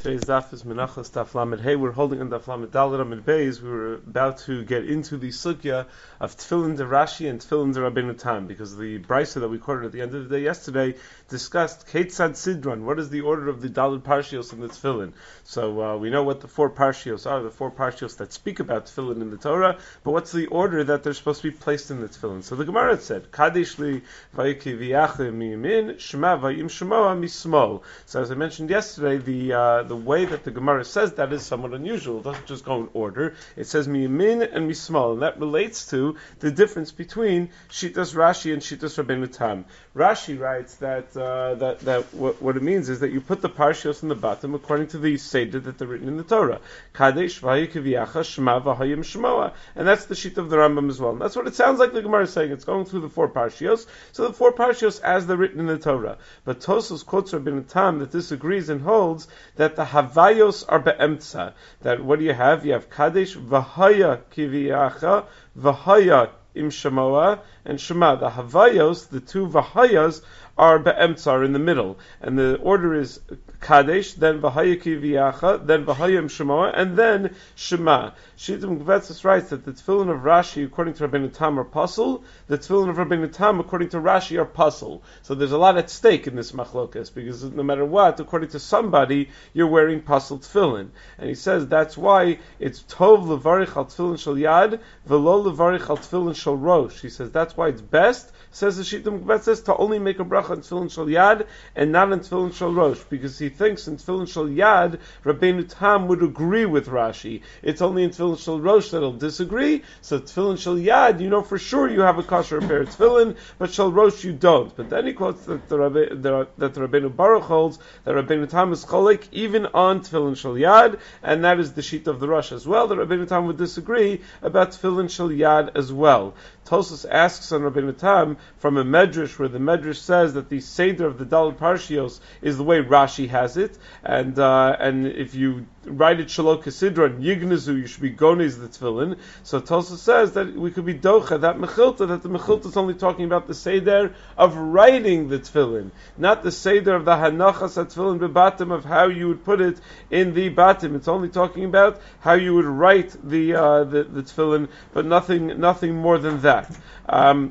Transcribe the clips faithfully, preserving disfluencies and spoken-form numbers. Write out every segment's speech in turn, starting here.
Today's daf is Menachos Daf Lamed Hey. We're holding on Daf Lamed Daled Amid Beis. We were about to get into the sugya of Tefillin de Rashi and Tefillin de Rabbeinu Tam, because the brisa that we quoted at the end of the day yesterday discussed Ketzad Sidron. What is the order of the Daled Parshios in the Tefillin? So uh, we know what the four Parshios are, the four Parshios that speak about Tefillin in the Torah, but what's the order that they're supposed to be placed in the Tefillin? So the Gemara said, Kadesh li vayiki v'yache miyamin, Shema vayim shemoa mismol. So as I mentioned yesterday, the uh, the way that the Gemara says that is somewhat unusual. It doesn't just go in order. It says miyamin and mismol, and that relates to the difference between Shitas Rashi and Shitas Rabbeinu Tam. Rashi writes that uh, that that what, what it means is that you put the parshios in the bottom according to the seder that they're written in the Torah. Kadesh v'ayikaviyacha shema v'hayim shmoa, and that's the sheet of the Rambam as well. And that's what it sounds like the Gemara is saying. It's going through the four parshios. So the four parshios as they're written in the Torah. But Tosos quotes Rabbeinu Tam that disagrees and holds that the havayos are be'emtza. That what do you have? You have Kadesh v'haya kiviyacha v'haya im shemoa and shema. The havayos, the two v'hayas, are be'emtza, are in the middle, and the order is Kadesh, then v'haya kiviyacha, then v'haya im shemoa, and then shema. Shittim Gvetzis writes that the tefillin of Rashi, according to Rabbeinu Tam, are puzzle. The tefillin of Rabbeinu Tam, according to Rashi, are puzzle. So there's a lot at stake in this machlokas, because no matter what, according to somebody, you're wearing puzzle tefillin. And he says that's why it's tov levarich al tefillin shel yad, velo levarich al tefillin shel rosh. He says that's why it's best, says the Shittim Gvetzis, to only make a bracha on tefillin shel yad and not on tefillin shel rosh, because he thinks in tefillin shel yad, Rabbeinu Tam would agree with Rashi. It's only in tefillin shel rosh that'll disagree. So tefillin shel yad, you know for sure you have a kosher pair of tefillin, but shel rosh you don't. But then he quotes that the, Rabbe, the, that the Rabbeinu Baruch holds that Rabbeinu Tam is cholik even on tefillin shel yad, and that is the sheet of the rosh as well. The Rabbeinu Tam would disagree about tefillin shel yad as well. Tosfos asks on Rabbeinu Tam from a medrash where the medrash says that the seder of the Daled Parshios is the way Rashi has it, and uh, and if you write it Shalok Kesidron Yignazu, you should be Gonez the Tefillin. So Tosfos says that we could be Docha, that Mechilta, that the Mechilta is only talking about the Seder of writing the Tefillin, not the Seder of the Hanachas at Tefillin Bebatim, of how you would put it in the Batim. It's only talking about how you would write the uh, the, the Tefillin, but nothing nothing more than that. Um,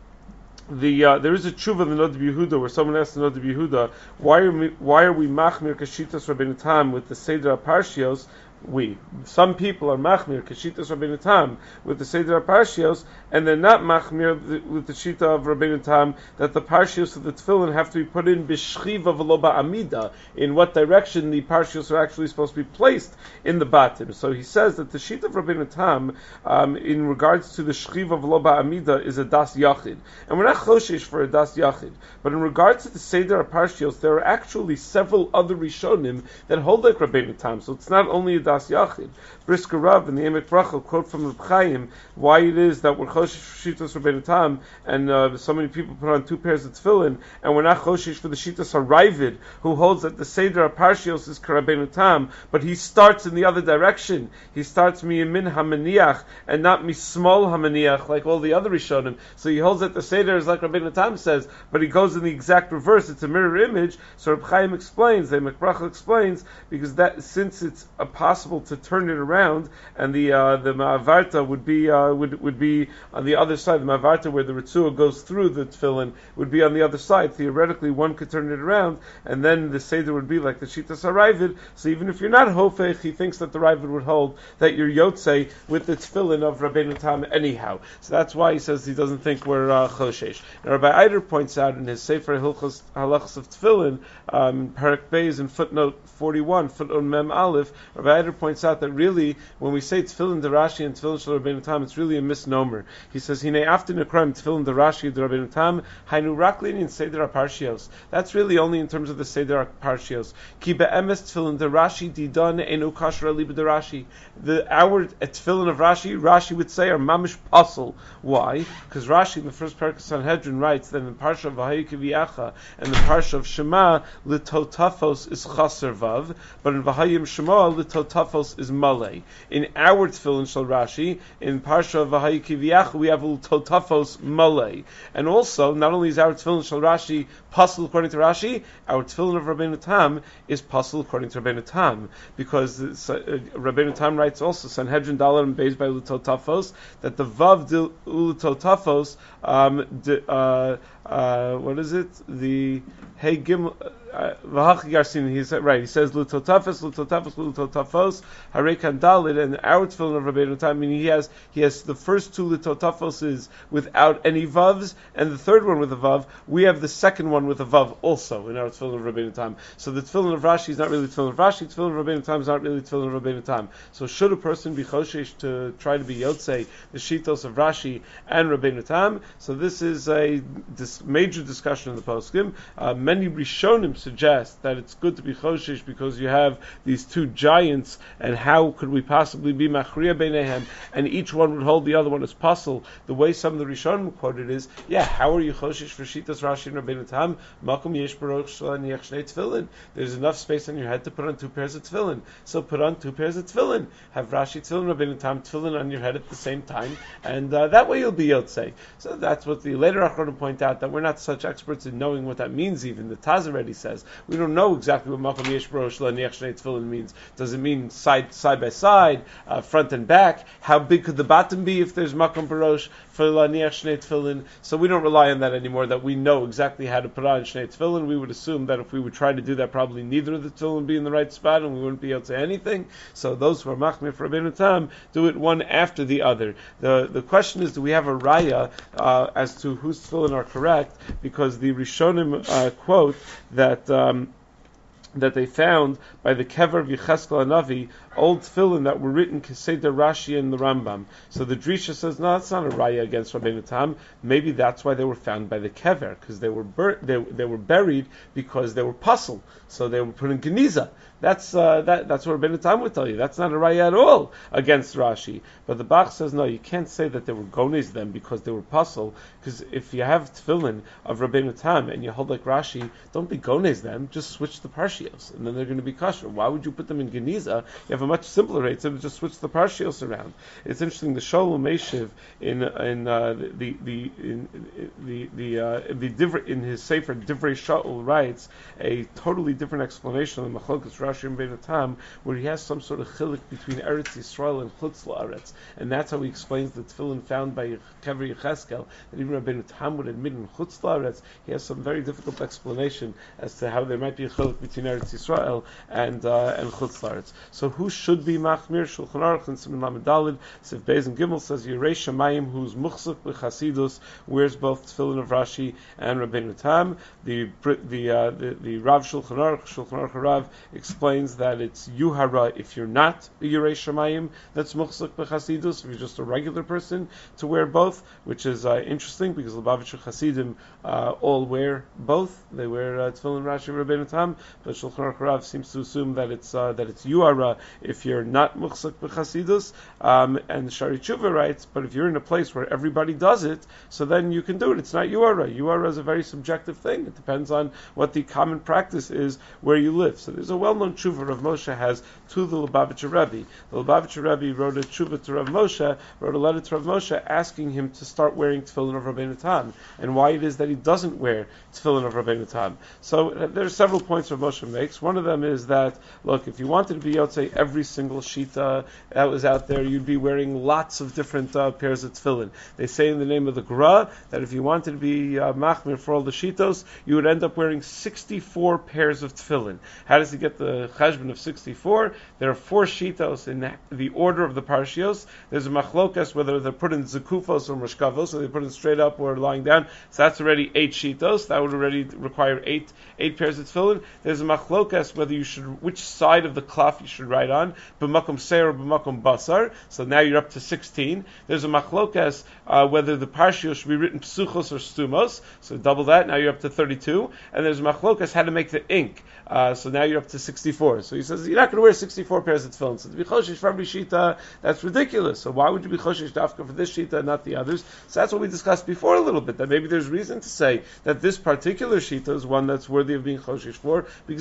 The uh, there is a tshuva in the Nod Yehuda where someone asked the Nod Yehuda, why are we why are we machmir kashitas Rabbeinu Tam with the Seder Parshios? We some people are machmir kashitas Rabbeinu Tam with the Seder Parshios, and they're not machmir with the shita of Rabbeinu Tam that the parshios of the tefillin have to be put in b'shchiva v'lo ba'amida. In what direction the parshios are actually supposed to be placed in the batim. So he says that the shita of Rabbeinu Tam, um, in regards to the shchiva v'lo ba'amida, is a das yachid, and we're not choshesh for a das yachid. But in regards to the Seder Parshios, there are actually several other rishonim that hold like Rabbeinu Tam. So it's not only a das Yachid. Brisker Rav and the Emek Brachel quote from Reb Chaim why it is that we're choshesh for Shitas Rabbeinu Tam, and uh, so many people put on two pairs of tefillin, and we're not choshesh for the Shitas HaRaivid, who holds that the Seder Parshios is Rabbeinu Tam, but he starts in the other direction. He starts miyamin hamaniach and not mismol hamaniach like all the other Rishonim. So he holds that the Seder is like Rabbeinu Tam says, but he goes in the exact reverse. It's a mirror image. So Reb Chaim explains, the Emek Brachel explains, because that since it's a possible to turn it around, and the uh, the ma'avarta would be uh, would would be on the other side. The ma'avarta where the ritzua goes through the tefillin would be on the other side. Theoretically, one could turn it around, and then the seder would be like the shitas haravid. So even if you're not hofech, he thinks that the ravid would hold that you're yotzei with the tefillin of Rabbeinu Tam anyhow. So that's why he says he doesn't think we're uh, choshesh. Now Rabbi Eider points out in his Sefer Hilchos Halachos of Tefillin, um, Parak Beis in footnote forty-one, footnote Mem Aleph, Rabbi Eider points out that really, when we say Tefillin de Rashi and Tefillin shel Rabbeinu Tam, it's really a misnomer. He says, "Hine after nekram Tefillin de Rashi de Rabbeinu Tam, hainu raklin in Seder Parshios." That's really only in terms of the Seder Parshios. Ki be'emes Tefillin de Rashi didon enu kasher liba de Rashi. The our Tefillin of Rashi, Rashi would say, are mamish pasel. Why? Because Rashi in the first parak of Sanhedrin writes that in the parsha of V'haya Kiviyacha and the parsha of Shema, litotafos is chaser vav, but in V'hayim Shema litotafos l'totafos is malay. In our tefillin shel Rashi, in Parsha V'hayi Kiviyachu, we have l'totafos malay. And also, not only is our tefillin shel Rashi pasul according to Rashi, our tefillin of Rabbeinu Tam is pasul according to Rabbeinu Tam, because uh, Rabbeinu Tam writes also Sanhedrin Dalar and Beis by l'totafos that the vav de l'totafos um, de, uh, uh, what is it? The hey gim v'hach garsin. He said right. He says l'totafos, l'totafos, l'totafos harekan dalid, and our tefillin of Rabbeinu Tam. I mean, he has he has the first two l'totafos is without any vavs, and the third one with a vav. We have the second one with a vav also in our tefillin of Rabbeinu Tam. So the tefillin of Rashi is not really tefillin of Rashi. Tefillin of Rabbeinu Tam is not really tefillin of Rabbeinu Tam. So should a person be choshesh to try to be yotzei the shitos of Rashi and Rabbeinu Tam? So this is a this major discussion in the poskim. Uh, many Rishonim suggest that it's good to be choshesh because you have these two giants, and how could we possibly be machriya beinehem? And each one would hold the other one as pasul. The way some of the Rishonim quoted is, yeah, how are you choshesh for shitas Rashi and Rabbeinu Tam? Makom yesh baruch shlaniach shnei tefillin. There's enough space on your head to put on two pairs of tefillin. So put on two pairs of tefillin. Have Rashi tefillin, Rabbeinu Tam tefillin on your head at the same time, and uh, that way you'll be yotzei. So that's what the later Achronim point out, that we're not such experts in knowing what that means. Even the Taz already says we don't know exactly what makom yesh baruch shlaniach shnei tefillin means. Does it mean side side by side, uh, front and back? How big could the bottom be if there's makom baruch for laniach shnei tefillin? So we don't rely on that anymore. That we know exactly how to put on shnei tefillin. We would assume that if we would try to do that, probably neither of the tefillin would be in the right spot, and we wouldn't be able to anything. So those who are machmir for Rabbeinu Tam do it one after the other. The the question is, do we have a raya uh, as to whose tefillin are correct? Because the Rishonim uh, quote that. Um, that they found by the kever of Yecheskel Hanavi, old tefillin that were written Keseder Rashi and the Rambam. So the Drisha says, no, that's not a raya against Rabbeinu Tam. Maybe that's why they were found by the kever, because they were bur- they, they were buried because they were puzzled. So they were put in Geniza. That's uh, that, that's what Rabbeinu Tam would tell you. That's not a raya at all against Rashi. But the Bach says, no, you can't say that they were gones them because they were puzzled, because if you have tefillin of Rabbeinu Tam and you hold like Rashi, don't be gones them, just switch the parshios, and then they're going to be kosher. Why would you put them in Geniza? You have a much simpler rate, so just switch the parshios around. It's interesting, the Sholem Meshiv in in uh, the the in the the uh, the divrei, in his sefer Divrei Shaul writes a totally different explanation of the Machlokas Rashi and Rabbeinu Tam, where he has some sort of chilik between Eretz Yisrael and Chutz La'aretz, and that's how he explains the tefillin found by Kever Yecheskel, that even Rabbeinu Tam would admit in Chutz La'aretz. He has some very difficult explanation as to how there might be a chilik between Eretz Yisrael and uh, and Chutz La'aretz. So who should be machmir? Shulchan Aruch and Siman Lamed Daled, Sif Beis and Gimel says Yirei Shamayim, who's muchzuk b'chasidus, wears both tefillin of Rashi and Rabbeinu Tam. The the uh, the, the Rav Shulchan Aruch, Shulchan Aruch Rav explains that it's yuhara if you're not a Yirei Shamayim that's muchzuk b'chasidus, if you're just a regular person, to wear both, which is uh, interesting because Lubavitcher Chasidim uh, all wear both. They wear uh, tefillin Rashi and Rabbeinu Tam, but Shulchan Aruch Rav seems to assume that it's uh, that it's yuhara if you're not muchzuk b'chasidus. Um, and Shari Tshuva writes, but if you're in a place where everybody does it, so then you can do it. It's not yuhara. Yuhara is a very subjective thing. It depends on what the common practice is where you live. So there's a well-known tshuva Rav Moshe has to the Lubavitcher Rebbe. The Lubavitcher Rebbe wrote a tshuva to Rav Moshe, wrote a letter to Rav Moshe asking him to start wearing tefillin of Rabbeinu Tam, and why it is that he doesn't wear tefillin of Rabbeinu Tam. So uh, there are several points Rav Moshe makes. One of them is that, look, if you wanted to be yotzei every single shita that was out there, you'd be wearing lots of different uh, pairs of tefillin. They say in the name of the Gra that if you wanted to be uh, machmir for all the shitos, you would end up wearing sixty-four pairs of tefillin. How does he get the cheshbon of sixty-four? There are four shitos in the order of the parshios. There's a machlokas whether they're put in zekufos or mashkavos, so they put in straight up or lying down. So that's already eight shitos. That would already require eight eight pairs of tefillin. There's a machlokas whether you should, which side of the klaf you should write on, b'makom seir or b'makom basar. So now you're up to sixteen. There's a machlokas uh, whether the parshios should be written psuchos or stumos. So double that. Now you're up to thirty-two. And there's a machlokas how to make the ink. Uh, so now you're up to sixty-four. So he says you're not going to wear sixty-four pairs of tefillin. So to be choshesh for every shita, that's ridiculous. So why would you be choshesh dafka for this shita and not the others? So that's what we discussed before a little bit. That maybe there's reason to say that this particular shita is one that's worthy of being choshesh for, because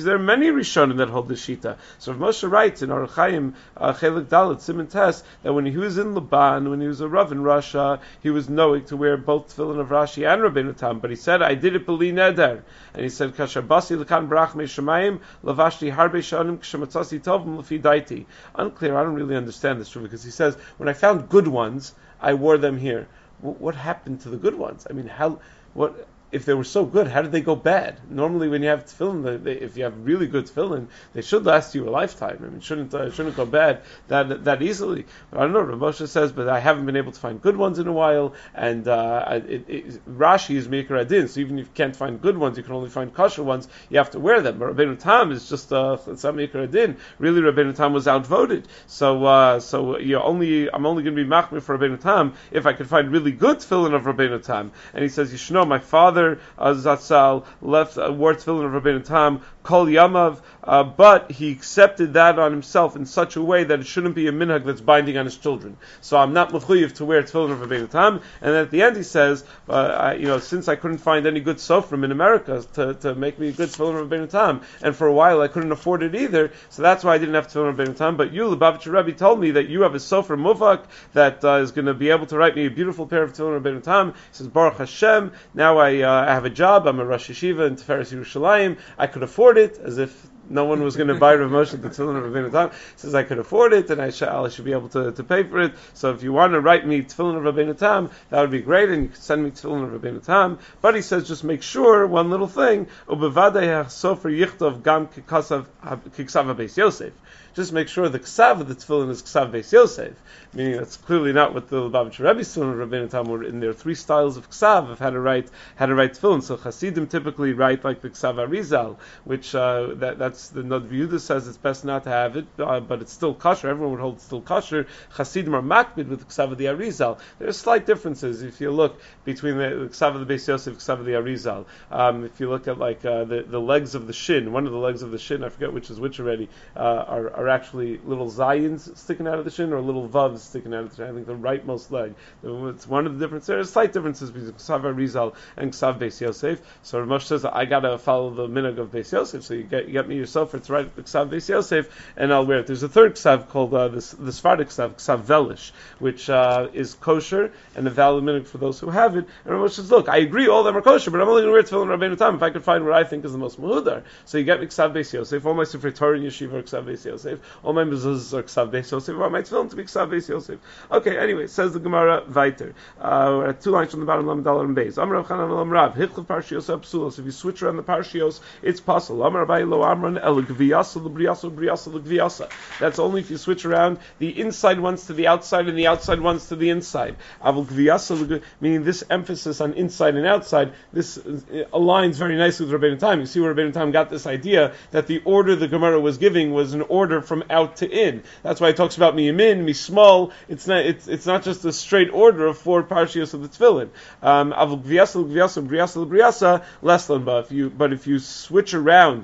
there are many Rishonim that hold the Shita. So Rav Moshe writes in Orach Chaim uh, Chelik Dalet Siman Tes that when he was in Laban, when he was a Rav in Russia, he was knowing to wear both tefillin of Rashi and Rabbeinu Tam. But he said, I did it b'li neder. And he said, Kasher basi l'kan barach me'shamayim lavashti harbe shanim k'shematzasi tovim l'fi daiti. Unclear. I don't really understand this, because he says, when I found good ones, I wore them here. W- what happened to the good ones? I mean, how? What? If they were so good, how did they go bad? Normally, when you have tefillin, they, they, if you have really good tefillin, they should last you a lifetime. I mean, shouldn't uh, shouldn't go bad that that easily. But I don't know. Rav Moshe says, but I haven't been able to find good ones in a while, and uh, it, it, Rashi is Meikar Adin, so even if you can't find good ones, you can only find kosher ones. You have to wear them. But Rabbeinu Tam is just uh, it's not Meikar Adin. Really, Rabbeinu Tam was outvoted. So uh, so you only I'm only going to be machmir for Rabbeinu Tam if I could find really good tefillin of Rabbeinu Tam. And he says, you should know, my father Uh, Zatzal left uh, wore tefillin of Rabbeinu Tam Kol Yamav, uh, but he accepted that on himself in such a way that it shouldn't be a minhag that's binding on his children. So I'm not mechuyev to wear tefillin of Rabbeinu Tam. And then at the end he says, uh, I, you know, since I couldn't find any good sofrim in America to, to make me a good tefillin of Rabbeinu Tam, and for a while I couldn't afford it either, so that's why I didn't have tefillin of Rabbeinu Tam. But you, Lubavitcher Rebbe, told me that you have a sofer muvak that uh, is going to be able to write me a beautiful pair of tefillin of Rabbeinu Tam. He says, Baruch Hashem, now I, uh, I have a job, I'm a Rosh Yeshiva in Tiferes Yerushalayim, I could afford it, as if no one was going to buy Rav Moshe the tefillin of Rabbeinu Tam. He says, I could afford it, and I, sh- I should be able to, to pay for it. So if you want to write me tefillin of Rabbeinu Tam, that would be great, and you can send me tefillin of Rabbeinu Tam. But he says, just make sure, one little thing, Ubevadei sofer yichtov gam kiksav Beis Yosef. Just make sure the ksav of the tefillin is ksav Beis Yosef. Meaning that's clearly not what the Lubavitcher Rebbe's tefillin of Rabbeinu Tam were in their three styles of ksav of how to write how to write tefillin. So Hasidim typically write like the ksav Arizal, which uh, that that's the Nod Yehuda says it's best not to have it, uh, but it's still kosher. Everyone would hold it's still kosher. Hasidim are makbid with the ksav of the Arizal. There are slight differences if you look between the, the ksav of the Beis Yosef, ksav of the Arizal. Um, if you look at like uh, the the legs of the shin, one of the legs of the shin, I forget which is which already, uh, are are actually little zayins sticking out of the shin or little vavs sticking out of the shin. I think the rightmost leg. It's one of the differences. There are slight differences between ksav Arizal and ksav Beis Yosef. So Rav Moshe says, I gotta follow the minhag of Beis Yosef. So you get you get me yourself to write the ksav Beis Yosef, and I'll wear it. There's a third ksav called uh, this the Sephardic ksav, ksav Velish, which uh, is kosher and a valid minhag for those who have it. And Rav Moshe says, look, I agree, all of them are kosher, but I'm only going to wear tefillin Rabbeinu Tam if I could find what I think is the most muhudar. So you get me ksav Beis Yosef. All my Sifrei Torah in yeshiva are ksav Beis Yosef. All my mezuzahs are ksav Beis Yosef. I want my tefillin to be ksav Beis Yosef. Okay, anyway, says the Gemara weiter. Uh, we're at two lines from the bottom, Lam Dalar and Beis. Amar Rav Chanan Lam Rav, Hichlev Parshios Absulos. If you switch around the Parshios, it's possible. Amar Abai Lo Amran El Gviyasa L'Briasa L'Briasa L'Gviyasa. That's only if you switch around the inside ones to the outside and the outside ones to the inside. Avul Gviyasa, meaning this emphasis on inside and outside, this aligns very nicely with Rabbeinu Tam. You see where Rabbeinu Tam got this idea that the order the Gemara was giving was an order from out to in. That's why it talks about mi yamin, mi small. It's not. It's it's not just a straight order of four parshios of the tefillin. Um, Avul gviyasa l'gviyasa l'briyasa l'briyasa less than but if you but if you switch around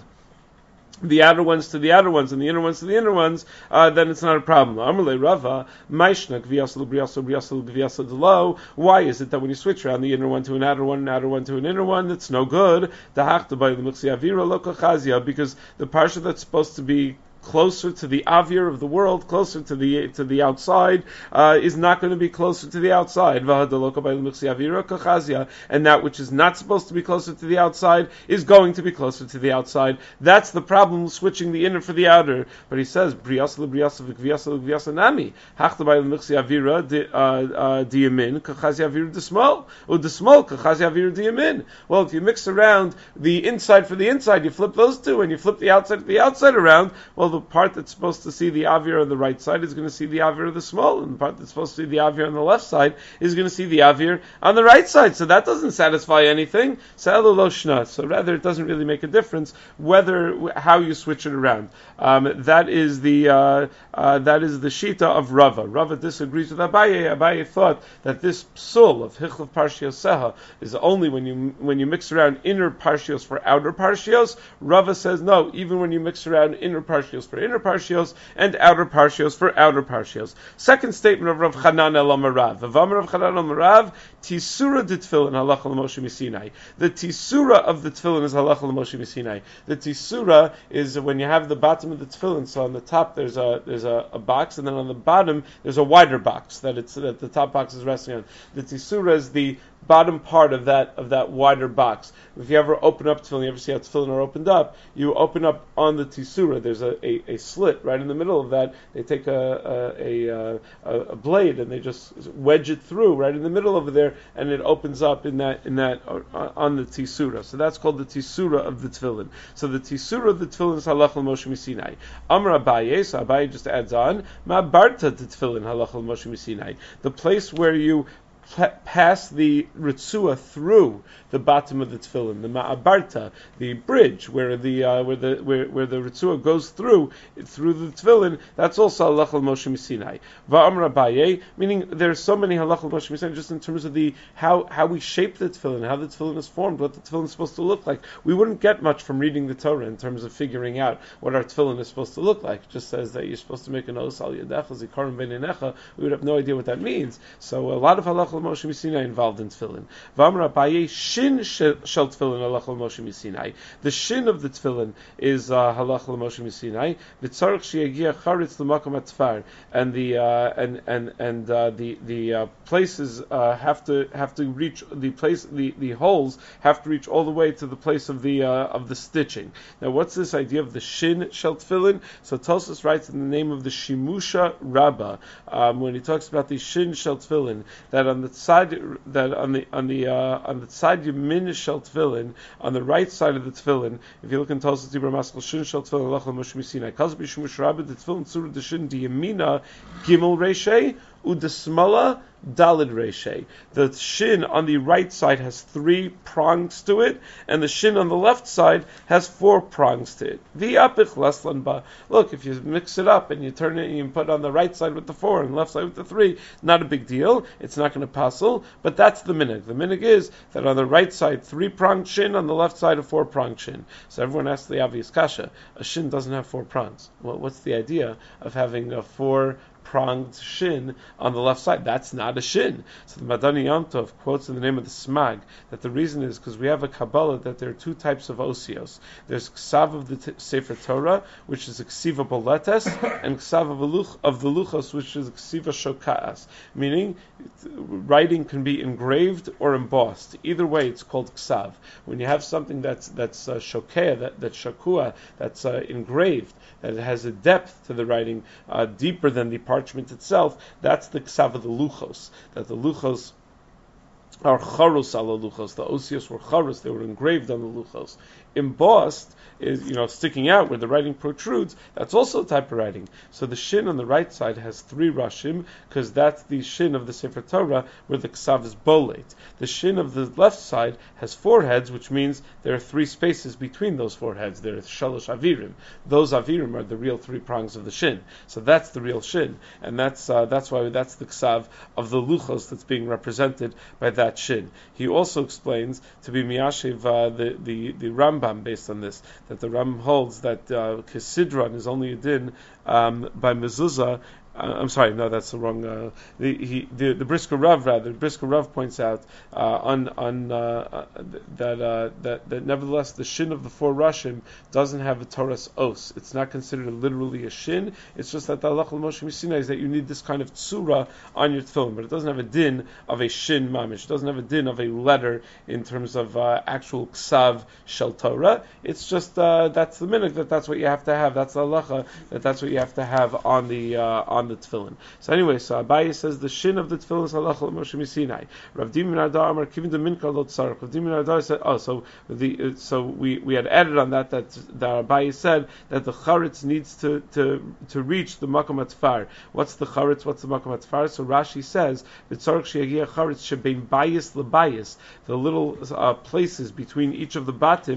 the outer ones to the outer ones and the inner ones to the inner ones, uh, then it's not a problem. Amalei Rava, Maishna gviyasa l'briyasa l'briyasa l'gviyasa d'lo. Why is it that when you switch around the inner one to an outer one, an outer one to an inner one, that's no good? Dahachta by the michsi avira lo kachazia, because the parsha that's supposed to be closer to the avir of the world, closer to the to the outside, uh, is not going to be closer to the outside. And that which is not supposed to be closer to the outside is going to be closer to the outside. That's the problem, switching the inner for the outer. But he says, Briyasa l'briyasa v'gviyasa l'gviyasa nami. Hachta by l'michsi avira diyamin, kachazi avira d'smol. Or d'smol, kachazi avira diyamin. Well, if you mix around the inside for the inside, you flip those two, and you flip the outside for the outside around, well, the part that's supposed to see the avir on the right side is going to see the avir of the small, and the part that's supposed to see the avir on the left side is going to see the avir on the right side. So that doesn't satisfy anything. So rather, it doesn't really make a difference whether how you switch it around. Um, that is the uh, uh, that is the shita of Rava. Rava disagrees with Abaye. Abaye thought that this psul of Hichlav Parshios Seha is only when you when you mix around inner parshios for outer parshios. Rava says no, even when you mix around inner parshios parshios for inner parshios, and outer parshios for outer parshios. Second statement of Rav Chanan el Amarav. V'amar Rav Chanan el Amarav, tisura de tefillin halacha l'Moshe Misinai. The tisura of the tefillin is halacha l'Moshe Misinai. The tisura is when you have the bottom of the tefillin. So on the top there's a there's a, a box, and then on the bottom there's a wider box that it's that the top box is resting on. The tisura is the bottom part of that of that wider box. If you ever open up tefillin, you ever see how tefillin are opened up, you open up on the tisura. There's a, a, a slit right in the middle of that. They take a a, a a a blade and they just wedge it through right in the middle over there, and it opens up in that in that uh, on the tisura. So that's called the tisura of the tefillin. So the tisura of the tefillin is halacha l'Moshe Misinai. Amar Abaye, so Abaye just adds on ma barta the tefillin halacha l'Moshe Misinai. The place where you pass the ritzua through the bottom of the tefillin, the ma'abarta, the bridge where the uh, where the where, where the ritzua goes through through the tefillin. That's also halacha l'Moshe Misinai. Va'amar Abaye, meaning there's so many halacha l'Moshe Misinai just in terms of the how how we shape the tefillin, how the tefillin is formed, what the tefillin is supposed to look like. We wouldn't get much from reading the Torah in terms of figuring out what our tefillin is supposed to look like. It just says that you're supposed to make an os al yadecha zikaron beinenecha. We would have no idea what that means. So a lot of halacha l'Moshe Misinai involved in tefillin. V'amar Abaye, shin shel tefillin halacha l'Moshe Misinai. The shin of the tefillin is uh, halacha l'Moshe Misinai. V'tzarich sheyagia charitz l'makom atfar, and the uh, and and and uh, the the uh, places uh, have to have to reach the place the, the holes have to reach all the way to the place of the uh, of the stitching. Now, what's this idea of the shin shel tefillin? So Tosfos writes in the name of the Shimusha Rabbah um, when he talks about the shin shel tefillin, that on the side that on the on the uh, on the side Yamin shel tefillin, on the right side of the tefillin, if you look in Tosfos Dibur Maskal shin shel tefillin halacha l'Moshe Misinai, Kaz b'Shimush Rabbah the tefillin tzura the shin di Yamina gimel reishei udesmala dalid reishei. The shin on the right side has three prongs to it, and the shin on the left side has four prongs to it. V'yapich laslan ba. Look, if you mix it up and you turn it and you put on the right side with the four and the left side with the three, not a big deal. It's not going to passel, but that's the minhag. The minhag is that on the right side three pronged shin, on the left side a four pronged shin. So everyone asks the obvious kasha: a shin doesn't have four prongs. Well, what's the idea of having a four pronged shin on the left side? That's not a shin. So the Madani Yom Tov quotes in the name of the Smag that the reason is because we have a Kabbalah that there are two types of osios. There's Ksav of the t- Sefer Torah, which is Ksiva Boletes, and Ksav of, Luch, of the Luchos, which is Ksiva Shokaas, meaning writing can be engraved or embossed. Either way, it's called Ksav. When you have something that's that's uh, Shokea, that, that's Shakua, that's uh, engraved, that it has a depth to the writing uh, deeper than the parchment itself, that's the ksav of the luchos. That the luchos are charus ala luchos. The osios were charus; they were engraved on the luchos. Embossed is, you know, sticking out where the writing protrudes. That's also a type of writing. So the shin on the right side has three rashim because that's the shin of the Sefer Torah where the ksav is bolate. The shin of the left side has four heads, which means there are three spaces between those four heads. There are shalosh avirim. Those avirim are the real three prongs of the shin. So that's the real shin, and that's uh, that's why that's the ksav of the luchos that's being represented by that shin. He also explains to be miyashiv uh, the the the Rambam based on this, that the Ram holds that uh, Kesidron is only a din um, by mezuzah. Uh, I'm sorry, no, that's the wrong. Uh, the, he, the the Brisker Rav rather. Brisker Rav points out uh, on on uh, uh, that uh, that that nevertheless the shin of the four rashim doesn't have a Torah's os. It's not considered literally a shin. It's just that the halacha l'Moshe Misinai is that you need this kind of tzura on your tefillin, but it doesn't have a din of a shin mamish. It doesn't have a din of a letter in terms of uh, actual ksav shel Torah. It's just uh, that's the minhag that that's what you have to have. That's the halacha that that's what you have to have on the uh, on the tefillin. So anyway, so Abaye says the shin of the tefillin is halacha l'Moshe Misinai. Rav Dimi ben Adar Amar Kivin de Minka lo tzarich. Rav Dimi ben Adar said, oh, so the so we, we had added on that that that Abaye said that the charetz needs to to to reach the makom atfar. What's the charetz? What's the makom atfar? So Rashi says the tzarich sheyagia charetz shebein bayis lebayis, the little uh, places between each of the batim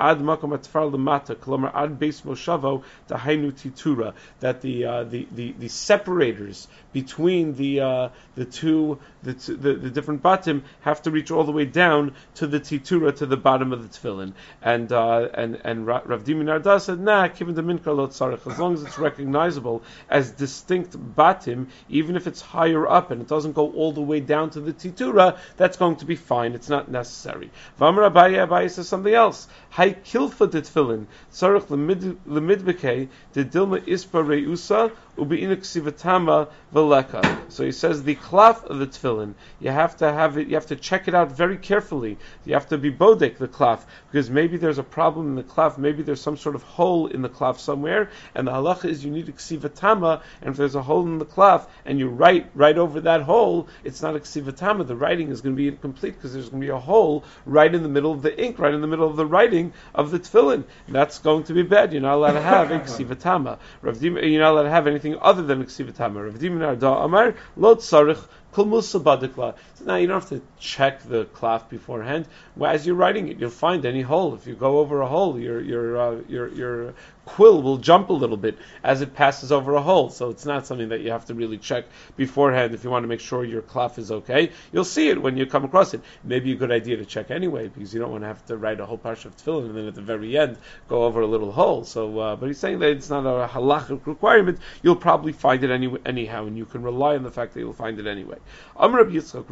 ad makom atfar lemata, klomer ad beis moshavo dahainu titura, that the uh, the, the the separators between the uh, the two the, the the different batim have to reach all the way down to the titura, to the bottom of the tefillin. And uh, and and Rav Dimi Narda said, nah, given the minka lo tzarich, as long as it's recognizable as distinct batim, even if it's higher up and it doesn't go all the way down to the titura, that's going to be fine. It's not necessary. V'amar Abaye, Abaye says something else. Hay kilfa de tefillin tzarich lemidbekei de dilma ispa reusa ubeina ksivatama veleka. So he says the cloth of the tefillin, you have to have it, you have to check it out very carefully. You have to be bodek the cloth, because maybe there's a problem in the cloth, maybe there's some sort of hole in the cloth somewhere, and the halacha is you need a ksivatama, and if there's a hole in the cloth and you write right over that hole, it's not a ksivatama. The writing is going to be incomplete because there's going to be a hole right in the middle of the ink, right in the middle of the writing of the tefillin. That's going to be bad. You're not allowed to have a ksivatama. You're not allowed to have anything other than a ksivatama. Rav Dimi Narda Amar lo tzarich. So now you don't have to check the cloth beforehand. Well, as you're writing it, you'll find any hole. If you go over a hole, your your uh, your your quill will jump a little bit as it passes over a hole. So it's not something that you have to really check beforehand if you want to make sure your cloth is okay. You'll see it when you come across it. Maybe a good idea to check anyway, because you don't want to have to write a whole parsha of tefillin and then at the very end go over a little hole. So, uh, but he's saying that it's not a halachic requirement. You'll probably find it any, anyhow, and you can rely on the fact that you'll find it anyway. The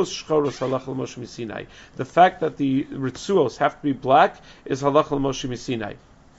fact that the ritzuos have to be black is halach l'Moshe Misinai.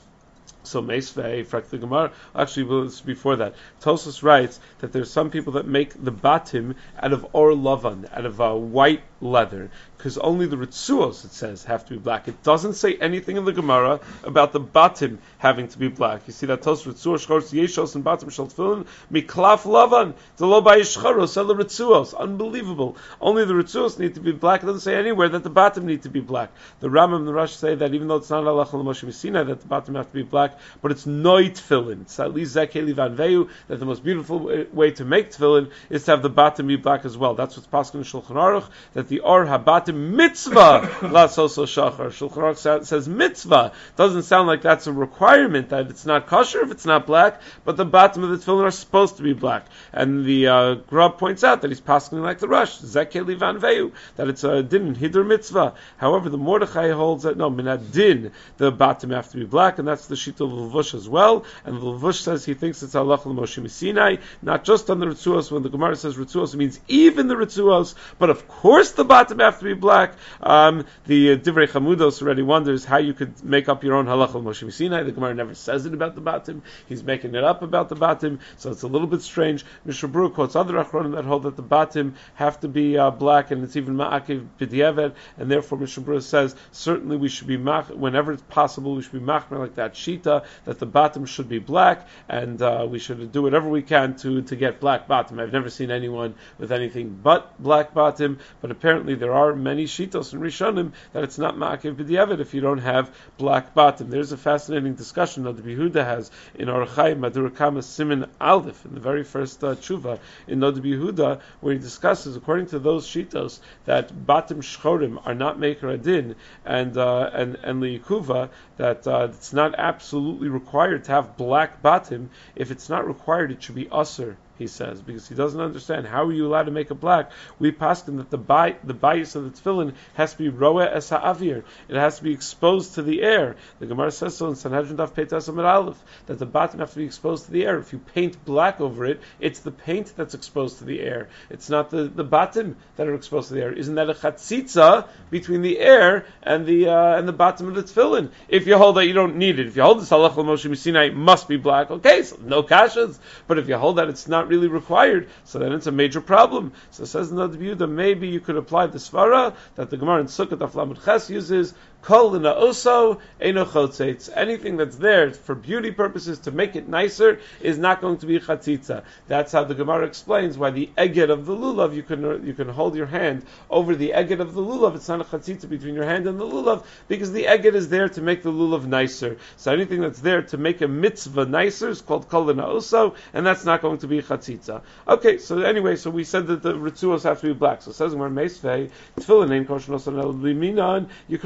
So Meisvei, Frak the Gemara, actually before that, Tosfos writes that there's some people that make the batim out of or lavan, out of uh, white leather, because only the ritzuos, it says, have to be black. It doesn't say anything in the Gemara about the batim having to be black. You see that Tosfos ritzuos shchors yeshos and batim shel tefillin miklaf lavan the lo bayishcharos el ritzuos. Unbelievable. Only the ritzuos need to be black. It doesn't say anywhere that the batim need to be black. The Rambam and the Rosh say that even though it's not halach l'Moshe Misinai that the batim have to be black, but it's noi tefillin. It's at least zekeli vanveu, that the most beautiful way to make tefillin is to have the batim be black as well. That's what's paskin in Shulchan Aruch, that the or habatim mitzvah lasoso shachar. Shulchan Aruch says mitzvah. Doesn't sound like that's a requirement, that it's not kosher if it's not black, but the batim of the tefillin are supposed to be black. And the uh, Grub points out that he's paskin like the Rush, zekeli vanveu, that it's a din, hidur mitzvah. However, the Mordechai holds that no, minad din, the batim have to be black, and that's the shita of Levush as well. And Levush says he thinks it's halach l'Moshe Misinai, not just on the ritzuos. When the Gemara says ritzuos, it means even the ritzuos, but of course the batim have to be black. Um, the uh, Divrei Chamudos already wonders how you could make up your own halach l'Moshe Misinai. The Gemara never says it about the batim. He's making it up about the batim, so it's a little bit strange. Mishnah Berurah quotes other achronim that hold that the batim have to be uh, black, and it's even ma'akiv b'diavad, and therefore Mishnah Berurah says certainly we should be mach, whenever it's possible, we should be machmer like that shita, that the bottom should be black, and uh, we should do whatever we can to, to get black bottom. I've never seen anyone with anything but black bottom, but apparently there are many shitos and rishonim that it's not ma'akiv b'diavad if you don't have black bottom. There's a fascinating discussion that the Yehuda has in Orach Chaim Madura Kama Siman Aleph, in the very first uh, tshuva in Nod Yehuda, where he discusses, according to those shitos, that bottom shchorim are not maker adin, and uh, and and liyikuva, that uh, it's not absolutely required to have black batim. If it's not required, it should be usher, he says, because he doesn't understand how are you allowed to make it black. We paskin that the bi- the bias of the tefillin has to be roa es ha'avir. It has to be exposed to the air. The Gemara says so in Sanhedrin Daf Peitas Amud Aleph, that the bottom have to be exposed to the air. If you paint black over it, it's the paint that's exposed to the air. It's not the, the bottom that are exposed to the air. Isn't that a chatzitza between the air and the uh, and the bottom of the tefillin? If you hold that you don't need it, if you hold this halach l'Moshe Misinai must be black, okay, so no kashas. But if you hold that it's not really required, so then it's a major problem. So it says in the Yehuda, maybe you could apply the svara that the Gemara in Sukkot Daf Lamed Ches uses, kol oso eino chotzetz. Anything that's there for beauty purposes to make it nicer is not going to be chatzitza. That's how the Gemara explains why the eged of the lulav, you can you can hold your hand over the eged of the lulav. It's not a chatzitza between your hand and the lulav, because the eged is there to make the lulav nicer. So anything that's there to make a mitzvah nicer is called kol oso, and that's not going to be chatzitza. Okay, so anyway, so we said that the ritzuos have to be black. So it says in Meisvei, tefillin ain't kosher nosan el b'minan. You can only tie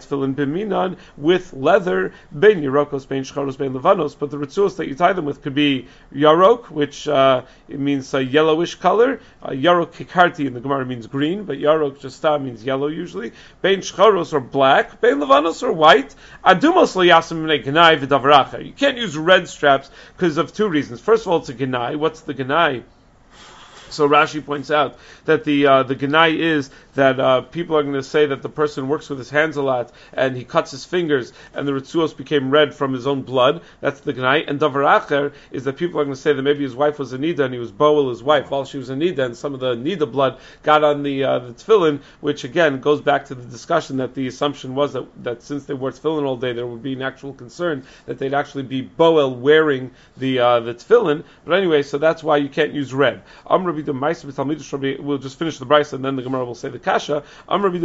tefillin b'minan with leather, bein yarokos, bein shcharos, bein levanos. But the ritzuos that you tie them with could be yarok, which uh, it means a yellowish color. Uh, yarok kikarti in the Gemara means green, but yarok just uh, means yellow usually. Bein shcharos or black, bein levanos or white. Adumos liyasim mnei genai v'davaracha. You can't use red straps because of two reasons. First of all, it's a genai. What's the genai? So Rashi points out that the uh, the genai is that uh, people are going to say that the person works with his hands a lot and he cuts his fingers and the ritzuos became red from his own blood. That's the genai. And davar acher is that people are going to say that maybe his wife was a nida and he was boel his wife while she was a nida, and some of the nida blood got on the uh, the tefillin, which again goes back to the discussion that the assumption was that, that since they wore tefillin all day, there would be an actual concern that they'd actually be boel wearing the uh, the tefillin. But anyway, so that's why you can't use red. We'll just finish the brayso and then the Gemara will say the kasha. One of the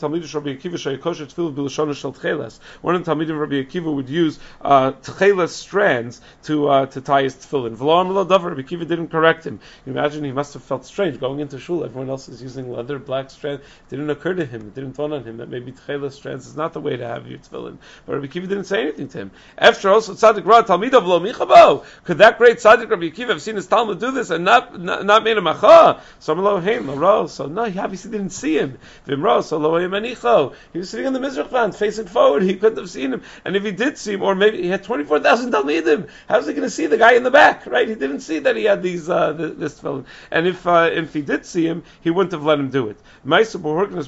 Talmidim of Rabbi Akiva would use uh, tcheles strands to uh, to tie his tefillin. Rabbi Akiva didn't correct him. You imagine he must have felt strange going into shul. Everyone else is using leather, black strand. It didn't occur to him. It didn't dawn on him that maybe tcheles strands is not the way to have your tefillin. But Rabbi Akiva didn't say anything to him. After also tzaddik ra talmid of lo michabo. Could that great tzaddik Rabbi Akiva have seen his Talmud do this and not not, not made a macha? So no, he obviously didn't see him. He was sitting on the mizrach facing forward. He couldn't have seen him. And if he did see him, or maybe he had twenty-four thousand talmidim, how's he going to see the guy in the back? Right? He didn't see that he had these uh, this fellow. And if uh, if he did see him, he wouldn't have let him do it. Horkinus,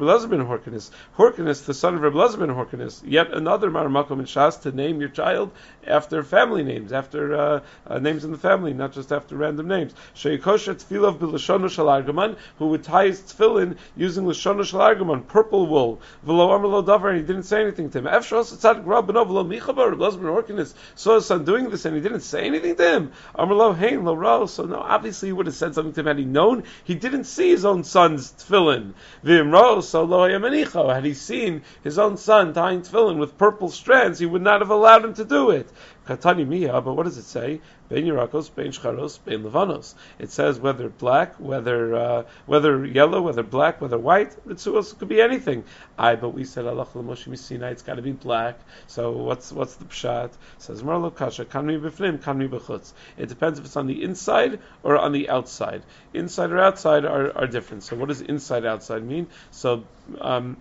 Horkinus, the son of Rabbi Elazar ben Horkinus, yet another maramakom in Shas to name your child after family names, after uh, uh, names in the family, not just after random names. Sheikosher tefillah b'lashono shel argaman, who would tie his tefillin using l'shono shel argaman, purple wool. V'lo amar lo davar, and he didn't say anything to him. After also tzaddik ra b'no v'lo michabar, Rabbi Elazar ben Horkinus saw his son doing this and he didn't say anything to him. Amar lo hein lo ra. So no, obviously he would have said something to him had he known. He didn't see his own son's tefillin. V'im ra, so lo hayamanicho. Had he seen his own son tying tefillin with purple strands, he would not have allowed him to do it. Katani miya, but what does it say? Bein Yerakos, Bein Shcharos, Bein Levanos. It says whether black, whether uh, whether yellow, whether black, whether white. Ritzuos could be anything. Aye, but we said Allah Moshe Misina, it's got to be black. So what's what's the pshat? It says Marlo Kasha, Kanmi B'fnim, Kanmi B'chutz. It depends if it's on the inside or on the outside. Inside or outside are, are different. So what does inside outside mean? So um,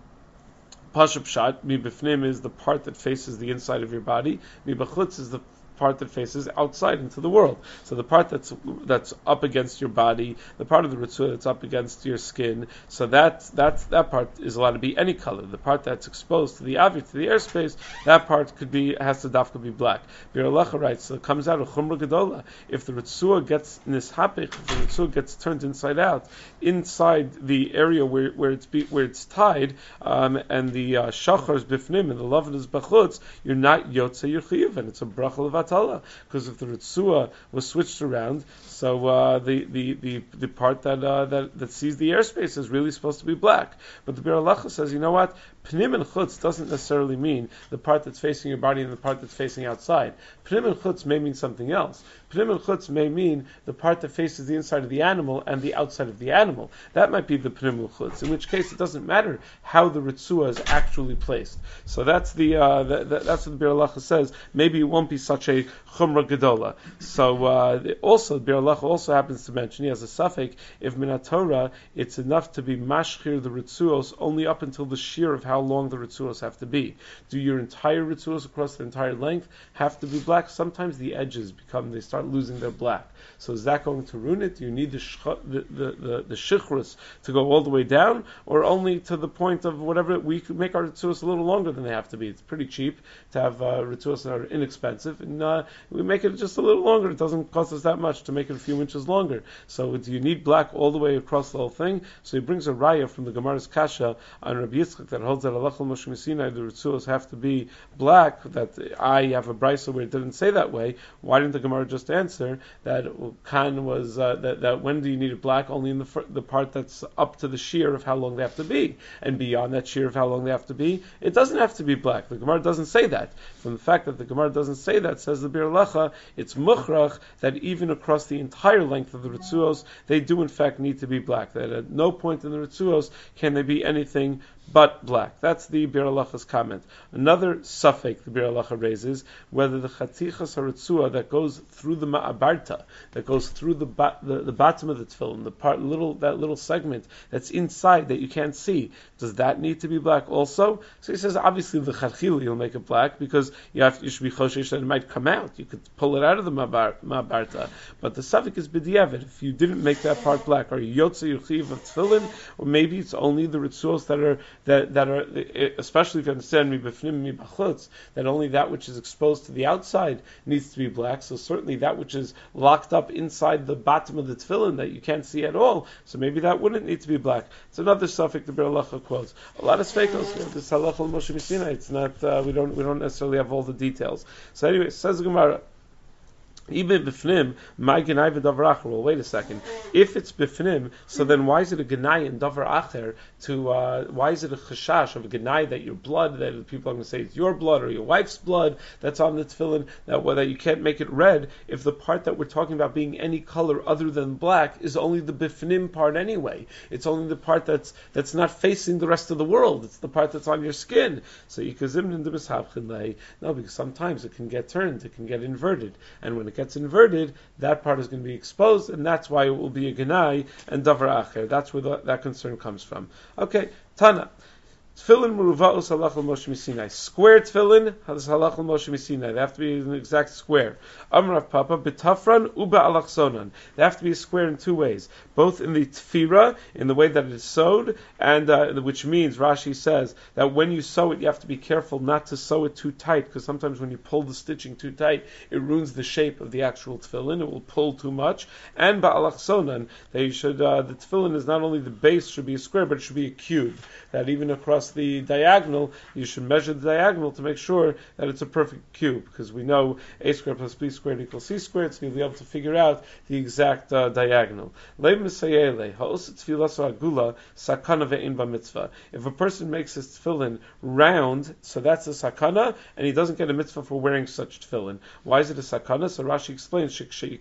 Pashup Pshat, mi b'fnim is the part that faces the inside of your body. Mi b'chutz is the part that faces outside into the world. So the part that's that's up against your body, the part of the ritzua that's up against your skin, so that that that part is allowed to be any color. The part that's exposed to the avir, to the airspace, that part could be has to dafka be black. Bir Halacha writes, so it comes out of chumra gedola. If the ritzua gets nishapich, if the ritzua gets turned inside out, inside the area where where it's be, where it's tied, um, and the uh, shachar is bifnim and the lovin is bachutz, you're not yotze your chiyuv, and it's a bracha levat. Because if the ritzua was switched around, so uh, the, the, the, the part that, uh, that that sees the airspace is really supposed to be black. But the Bir Halacha says, you know what? Pnim and chutz doesn't necessarily mean the part that's facing your body and the part that's facing outside. Pnim and chutz may mean something else. Pnim and chutz may mean the part that faces the inside of the animal and the outside of the animal. That might be the pnim and chutz. In which case, it doesn't matter how the ritzua is actually placed. So that's the uh, that, that, that's what the Bir Halacha says. Maybe it won't be such a chumra gedola. So uh, also, the Bir Halacha also happens to mention he has a suffix if minat Torah it's enough to be mashchir the ritzuos only up until the shear of how long the ritzuos have to be. Do your entire ritzuos across the entire length have to be black? Sometimes the edges become they start losing their black. So is that going to ruin it? Do you need the shch- the the, the, the shichrus to go all the way down, or only to the point of whatever we could make our ritzuos a little longer than they have to be? It's pretty cheap to have uh, ritzuos that are inexpensive, and uh, we make it just a little longer. It doesn't cost us that much to make it a few inches longer. So do you need black all the way across the whole thing? So he brings a raya from the Gemara's Kasha on Rabbi Yitzchak that holds that Allah Moshe Misina, the ritzuos have to be black. That I have a brisa where it didn't say that way. Why didn't the Gemara just answer that Khan was uh, that, that when do you need it black? Only in the fr- the part that's up to the shear of how long they have to be, and beyond that shear of how long they have to be, it doesn't have to be black. The Gemara doesn't say that. From the fact that the Gemara doesn't say that, says the Bir Halacha, it's muchrach that even across the entire length of the ritzuos, they do in fact need to be black. That at no point in the ritzuos can they be anything but black. That's the Bir Halacha's comment. Another suffix the Bir Halacha raises, whether the chatichas haritzua that goes through the ma'abarta, that goes through the, ba- the the bottom of the tefillin, the part little that little segment that's inside that you can't see, does that need to be black also? So he says obviously the chachili you'll make it black because you have you should be choshesh that it might come out. You could pull it out of the ma'abar, ma'abarta, but the suffix is b'diavad. If you didn't make that part black, are you yotze yuchiv of tefillin, or maybe it's only the ritzuos that are that that are, especially if you understand mi b'fnim mi b'chutz, that only that which is exposed to the outside needs to be black. So certainly that which is locked up inside the bottom of the tefillin that you can't see at all, so maybe that wouldn't need to be black. It's another suffix the Bir Halacha quotes. A lot of sveikos. This halacha al Moshe Messina. It's not. Uh, we don't. We don't necessarily have all the details. So anyway, says the Gemara. Even b'fnim, my genai v'davar acher. Well, wait a second. If it's b'fnim, so then why is it a genai and davar acher? To uh, why is it a chashash of a genai that your blood, that people are going to say it's your blood or your wife's blood that's on the tefillin, that well, that you can't make it red if the part that we're talking about being any color other than black is only the b'fnim part anyway. It's only the part that's that's not facing the rest of the world. It's the part that's on your skin. So yikazim in the mishavchin no, because sometimes it can get turned, it can get inverted, and when it gets inverted, that part is going to be exposed, and that's why it will be a genai and davar acher. That's where the, that concern comes from. Okay, Tana. Tefillin meruva'os halach al Moshe Sinai. Square tefillin has halach al Moshe Sinai. They have to be an exact square. Amar Rav Papa b'tafran uba alachsonan. They have to be a square in two ways, both in the tefira, in the way that it is sewed, and uh, which means Rashi says that when you sew it, you have to be careful not to sew it too tight, because sometimes when you pull the stitching too tight, it ruins the shape of the actual tefillin. It will pull too much. And ba'alachsonan, they should. Uh, the tefillin is not only the base should be a square, but it should be a cube. That even across the diagonal, you should measure the diagonal to make sure that it's a perfect cube, because we know a squared plus b squared equals c squared, so you'll be able to figure out the exact uh, diagonal. If a person makes his tefillin round, so that's a sakana, and he doesn't get a mitzvah for wearing such tefillin. Why is it a sakana? So Rashi explains,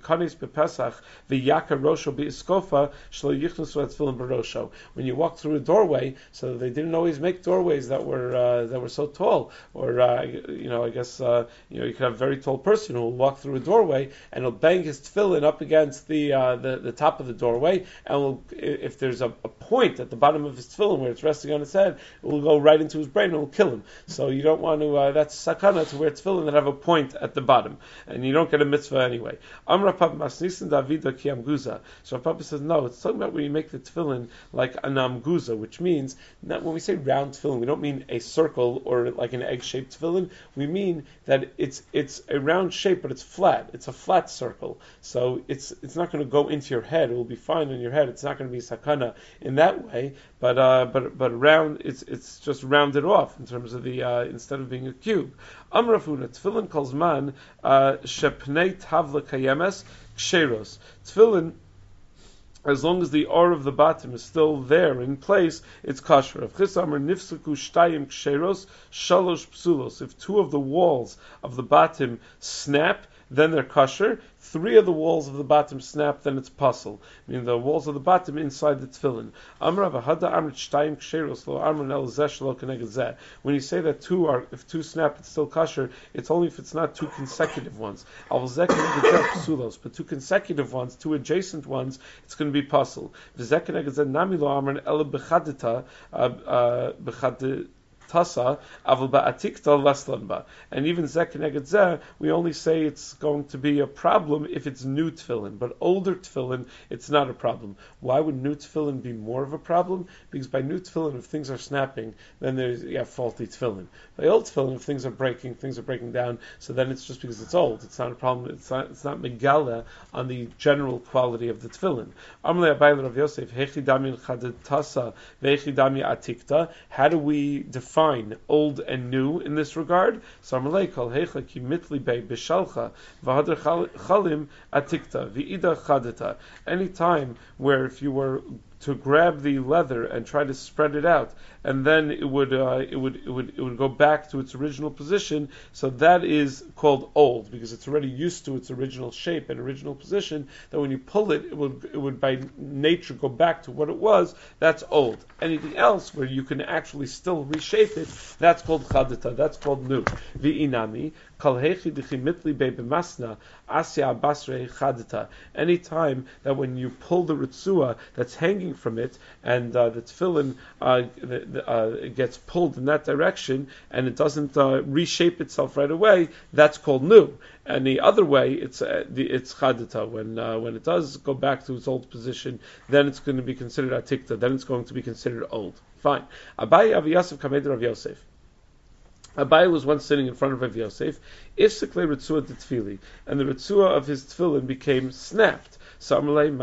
when you walk through a doorway, so they didn't always make doorways that were uh, that were so tall, or uh, you know, I guess uh, you know, you could have a very tall person who will walk through a doorway and he'll bang his tefillin up against the uh, the, the top of the doorway, and will, if there's a, a point at the bottom of his tefillin where it's resting on his head, it will go right into his brain and it will kill him. So you don't want to. Uh, that's sakana to wear tefillin that have a point at the bottom, and you don't get a mitzvah anyway. Amar Papa masnisin davida ki amguza. So Papa says no. It's talking about when you make the tefillin like an amguza, which means not when we say round tefillin, we don't mean a circle or like an egg-shaped tefillin. We mean that it's it's a round shape, but it's flat. It's a flat circle, so it's it's not going to go into your head. It will be fine in your head. It's not going to be sakana in that way. But uh, but but round, it's it's just rounded off in terms of the uh, instead of being a cube. Amrafuna tefillin calls man shepnei tavla kayemes ksheros tefillin. As long as the or of the bottom is still there in place, it's kosher. If two of the walls of the bottom snap, then they're kosher. Three of the walls of the bottom snap, then it's puzzle. I mean, the walls of the bottom inside the tefillin. When you say that two are, if two snap, it's still kosher. It's only if it's not two consecutive ones. But two consecutive ones, two adjacent ones, it's going to be puzzle. Tasa, avul ba'atikta laslanba. And even zeh keneged zeh, we only say it's going to be a problem if it's new tefillin. But older tefillin, it's not a problem. Why would new tefillin be more of a problem? Because by new tefillin, if things are snapping, then there's you have faulty tefillin. By old tefillin, if things are breaking, things are breaking down, so then it's just because it's old. It's not a problem. It's not, it's not megala on the general quality of the tefillin. Amle abayla Rav Yosef, hechi dami chaded tasa, vechi dami atikta. How do we define old and new in this regard? So Amalei kol hecha ki mitli bei bishalcha v'hadar chalim atikta v'ida chadeta. Any time where if you were to grab the leather and try to spread it out, and then it would uh, it would it would it would go back to its original position. So that is called old because it's already used to its original shape and original position. That when you pull it, it would it would by nature go back to what it was. That's old. Anything else where you can actually still reshape it, that's called chadita. That's called new. V'inami kal hechi dechimitli bebemasna asya basrei chadita. Any time that when you pull the ritzua that's hanging from it and uh, the tefillin uh, the, the, uh, gets pulled in that direction and it doesn't uh, reshape itself right away, that's called new. And the other way, it's uh, the, it's chadita. When uh, when it does go back to its old position, then it's going to be considered atikta. Then it's going to be considered old. Fine. Abaye Rav Yosef kamed Rav Yosef. Abaye was once sitting in front of Rav Yosef. Ifsikle ritzua tefili, and the ritzua of his tefillin became snapped. So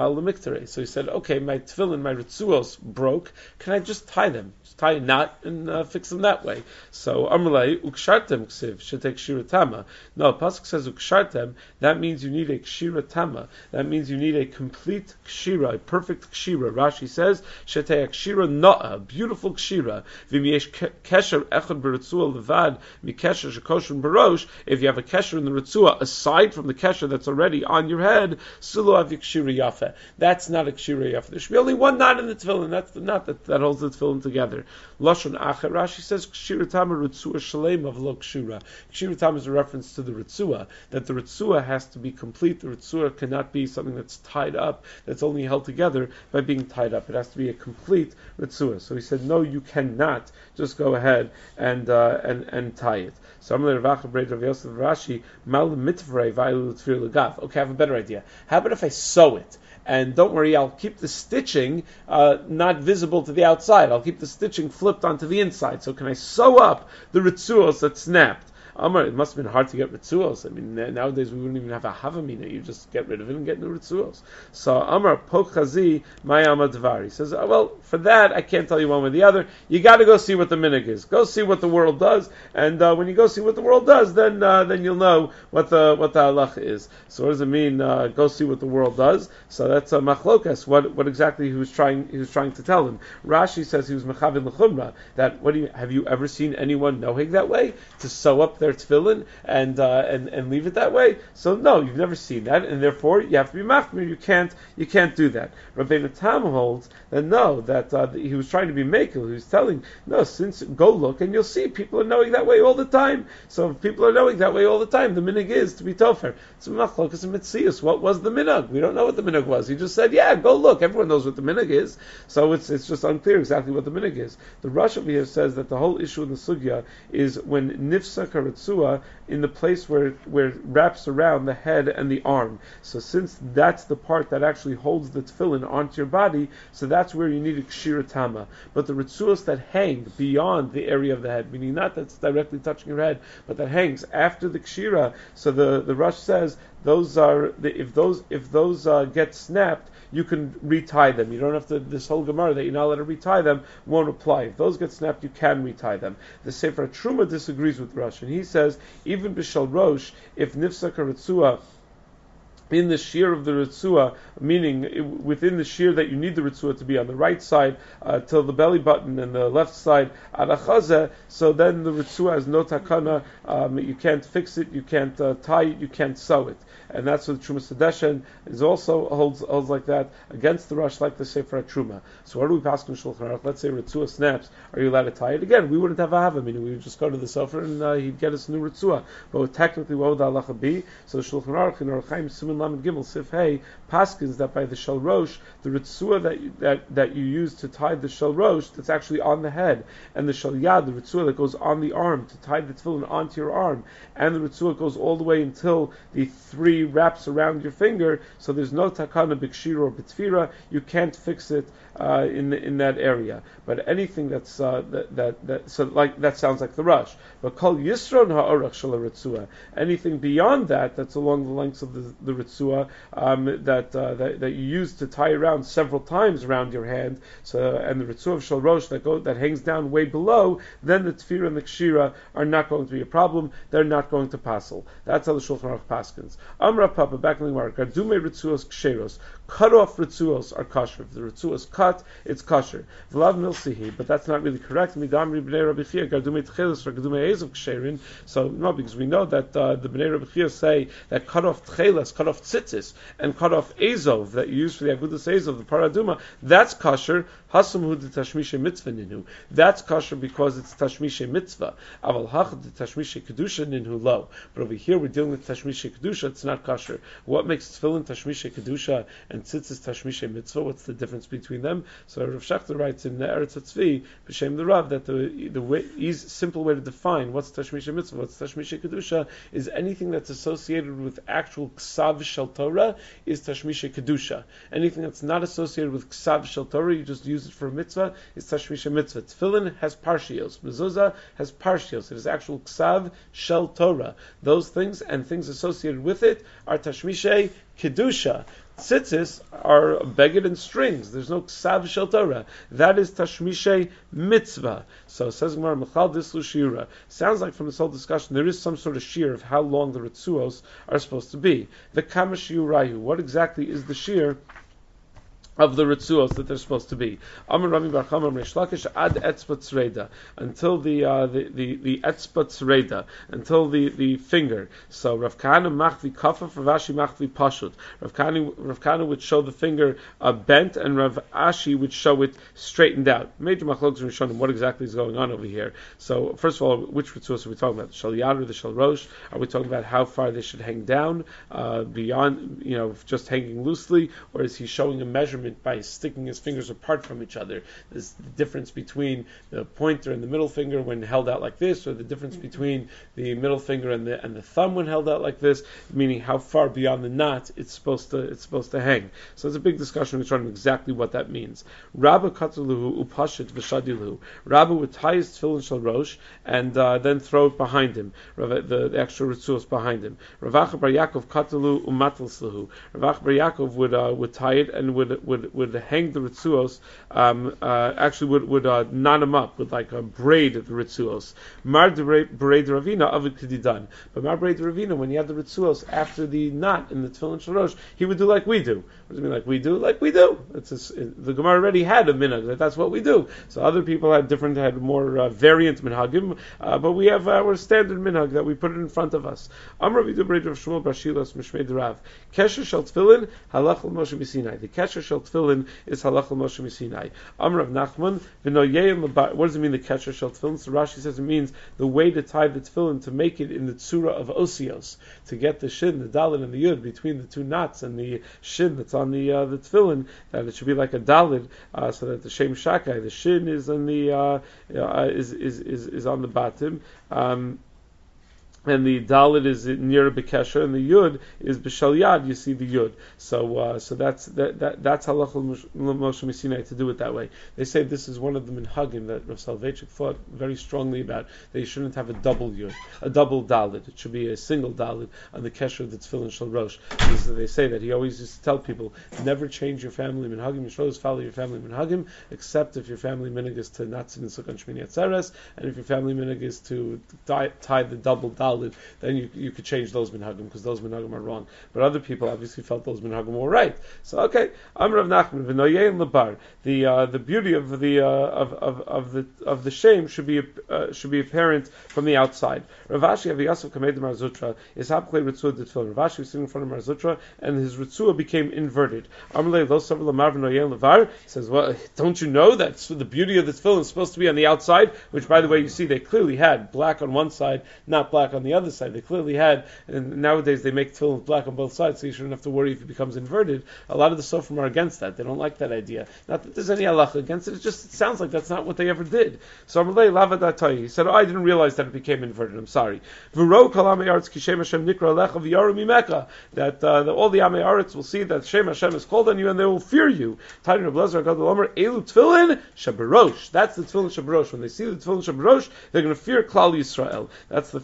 he said, okay, my tefillin, my ritzuos broke. Can I just tie them? Just tie a knot and uh, fix them that way. So Amalei ukshartem ksiv shetek shiratama. No, Pasuk says ukshartem. That means you need a kshiratama. That means you need a complete kshira, a perfect kshira. Rashi says shetek kshira na'a, beautiful kshira. V'miesh kesher echad beritzua levad mikesher shekoshen barosh. If you have a kesher in the ritzua aside from the kesher that's already on your head, sulu avik kshira yafa. That's not a kshira yafa. There should be only one knot in the tefillin. That's the knot that, that holds the tefillin together. Lashon acher, Rashi says kshira tama ritzua shalema v'lo kshira. Kshira tama is a reference to the ritzua, that the ritzua has to be complete. The ritzua cannot be something that's tied up, that's only held together by being tied up. It has to be a complete ritzua. So he said, no, you cannot just go ahead and uh, and and tie it. So I'm going to Rav Yosef Rashi mal mitvray va'il tefir legav. Okay, I have a better idea. How about if I sew it? And don't worry, I'll keep the stitching uh, not visible to the outside. I'll keep the stitching flipped onto the inside. So can I sew up the ritzuos that snapped? Amar, it must have been hard to get ritzuos. I mean, nowadays we wouldn't even have a havamina. You just get rid of it and get new ritzuos. So Amar pochazi mayama dvar. He says, oh, well, for that I can't tell you one way or the other. You got to go see what the minig is. Go see what the world does, and uh, when you go see what the world does, then uh, then you'll know what the what the halacha is. So what does it mean? Uh, go see what the world does. So that's a uh, machlokas. What what exactly he was trying he was trying to tell him. Rashi says he was mechavin l'chumra. That what do you have you ever seen anyone knowing that way to sew up their tefillin and uh, and and leave it that way? So no, you've never seen that, and therefore you have to be machmir. You can't you can't do that. Rabbeinu Tam holds that no, that uh, he was trying to be makel. He was telling no, since go look and you'll see people are knowing that way all the time. So if people are knowing that way all the time, the minhag is to be tofer. So machlokas and mitzias. What was the minhag? We don't know what the minhag was. He just said, yeah, go look. Everyone knows what the minhag is. So it's it's just unclear exactly what the minhag is. The Rosh over here says that the whole issue in the sugya is when nifsak haritzua in the place where where it wraps around the head and the arm. So since that's the part that actually holds the tefillin onto your body, so that's where you need a kshira tama. But the ritzuos that hang beyond the area of the head, meaning not that's directly touching your head, but that hangs after the kshira. So the the Rosh says those are the, if those if those uh, get snapped, you can retie them. You don't have to, this whole Gemara that you're not allowed to retie them won't apply. If those get snapped, you can retie them. The Sefer Truma disagrees with Rosh, and he says, even Bishal Rosh, if Nifsak Ritzua, in the shear of the ritzua, meaning within the shear that you need the ritzua to be on the right side uh, till the belly button and the left side adachazeh, so then the ritzua has no takana, um, you can't fix it, you can't uh, tie it, you can't sew it. And that's what Truma Sedeshen is also holds holds like that against the rush, like the Sefer Truma. So what do we pass in Shulchan Aruch? Let's say ritzua snaps, are you allowed to tie it? Again, we wouldn't have a hava, meaning we would just go to the sofer and uh, he'd get us a new ritzua. But technically, what would the halacha be? So the Shulchan Aruch in Aruch Chaim Siman Lamed Gimel Sif Hey paskins that by the shel rosh, the ritzua that you, that that you use to tie the shel rosh, that's actually on the head, and the shel yad, the ritzua that goes on the arm to tie the tefillin onto your arm, and the ritzua goes all the way until the three wraps around your finger. So there's no takana b'kshira or b'tfira. You can't fix it uh, in in that area. But anything that's uh, that, that that so like that sounds like the rush. But kol yisron ha'orach shel ritzua. Anything beyond that, that's along the lengths of the, the ritzua. ritzua um, that, uh, that that you use to tie around several times around your hand, so and the ritzua of shel rosh that go that hangs down way below, then the tefira and the kshira are not going to be a problem. They're not going to passel. That's how the Shulchan Aruch paskins. Amra Papa back in the Gemara, gardume ritzuos ksheros. Cut off ritzuos are kosher. If the ritzuos is cut, it's kosher. Vlad milsihi, but that's not really correct. Midam b'nei Rabbi Chia gardume tchelis or gardume ezav ksherin. So no, because we know that uh, the b'nei Rabbi Chia say that cut off tchelas, cut off tzitzis, and cut off ezov that you use for the agudas ezov, the paraduma. That's kosher. Hasamhu de tashmishe mitzvah ninu. That's kosher because it's tashmishe mitzvah. Aval hachad de tashmishe kedusha ninu lo. But over here we're dealing with tashmishe kedusha. It's not kosher. What makes tefillin tashmishe kedusha and tzitzis tashmishe mitzvah? What's the difference between them? So Rav Shachter writes in Eretz Hatzvi b'shem the Rav that the the way, easy, simple way to define what's tashmishe mitzvah, what's tashmishe kedusha is anything that's associated with actual ksav shel Torah is tashmishe kedusha. Anything that's not associated with ksav shel Torah, you just use it for a mitzvah, is tashmisha mitzvah. Tefillin has parshios. Mezuzah has parshios. It is actual ksav shel Torah. Those things and things associated with it are tashmisha kedusha. Tzitzis are beged and strings. There's no ksav shel Torah. That is tashmisha mitzvah. So says Gemara, Mechal dislu shira. Sounds like from this whole discussion there is some sort of shear of how long the ritzuos are supposed to be. The kama shiurayu. What exactly is the shear of the ritzuos that they're supposed to be? Amar Rami Bar Chama Reish Lakish ad etzba tzreida, until the uh, the the the etzba tzreida, until the, the finger. So Rav Kahana machvi kafaf, Rav Ashi machvi pashut. Rav Kahana Rav Kahana would show the finger uh, bent, and Rav Ashi would show it straightened out. Major machlokes and Rishonim, what exactly is going on over here? So first of all, which ritzuos are we talking about? The shel yad or the shel rosh? Are we talking about how far they should hang down uh, beyond, you know, just hanging loosely, or is he showing a measurement by sticking his fingers apart from each other? There's the difference between the pointer and the middle finger when held out like this, or the difference between the middle finger and the and the thumb when held out like this, meaning how far beyond the knot it's supposed to it's supposed to hang. So it's a big discussion regarding exactly what that means. Rabba kataluhu upashit v'shadiluhu. Rabba would tie his tefillin shel rosh and uh, then throw it behind him. The, the extra ritzuos behind him. Rav Acha bar Yaakov katalu umatlisluhu. Rav Acha bar Yaakov would uh, would tie it and would would would hang the ritzuos, um, uh, actually would, would uh, knot them up with like a braid of the ritzuos. Mar braid ravina avid kedidan. But mar braid ravina, when you have the ritzuos after the knot in the tefillin shel rosh, he would do like we do. What does it mean like we do? Like we do. It's a, it, the Gemara already had a minhag that that's what we do. So other people had different, had more uh, variant minhagim, uh, but we have our standard minhag that we put it in front of us. Amar vidu braid Rav Shmuel bar Shilas mishmei Rav. Kesher shel tefillin halach l'Moshe Misinai. The kesher shel tefillin is halach l'Moshe Misinai. Amar Rav Nachman v'noyeim l'bar. What does it mean the kesher shel tefillin? So Rashi says it means the way to tie the tefillin to make it in the tzura of osios, to get the shin, the dalet, and the yud between the two knots and the shin that's on the uh, the tefillin, that it should be like a dalet, uh, so that the shem shakai, the shin is on the uh, uh, is, is is is on the bottom. Um, and the dalet is near Bekesha, and the yud is b'shal yad. You see the yud, so uh, so that's that, that that's halach l'Moshe Misinai to do it that way. They say this is one of the minhagim that Rav Soloveitchik thought very strongly about. They shouldn't have a double yud, a double dalet. It should be a single dalet on the kesher of the tefillin shel rosh. They say that he always used to tell people, never change your family minhagim. You should always follow your family minhagim, except if your family minhag is to not sit in sukkah shmini atzeres, and if your family minhag is to tie, tie the double dalet, then you you could change those minhagim, because those minhagim are wrong. But other people obviously felt those minhagim were right. So okay, I'm Rav Nachman v'noyein lebar. The uh, the beauty of the uh, of, of of the of the shame should be uh, should be apparent from the outside. Rav Ashi Aviyasav Kamed Mar Zutra is hapklei ritzua d'tefillin. Rav Ashi was sitting in front of Mar Zutra, and his ritzua became inverted. Amalei lo savar lamar v'noyein levar says, well, don't you know that the beauty of the tefillin is supposed to be on the outside? Which, by the way, you see they clearly had black on one side, not black on the other side. They clearly had, and nowadays they make tefillin black on both sides, so you shouldn't have to worry if it becomes inverted. A lot of the Sofrim are against that. They don't like that idea. Not that there's any halacha against it. It just it sounds like that's not what they ever did. So Amalei lavadatai. He said, oh, I didn't realize that it became inverted. I'm sorry. V'ro kol amei aretz ki Shem Hashem nikra alecha v'yaru mimeka. That uh, that all the amei aretz will see that Shem Hashem is called on you and they will fear you. Tani Reb Lezer Gadol Omer elu tefillin shabarosh. That's the tefillin shabarosh. When they see the tefillin shabarosh, they're going to fear Klal Yisrael. That's the famous story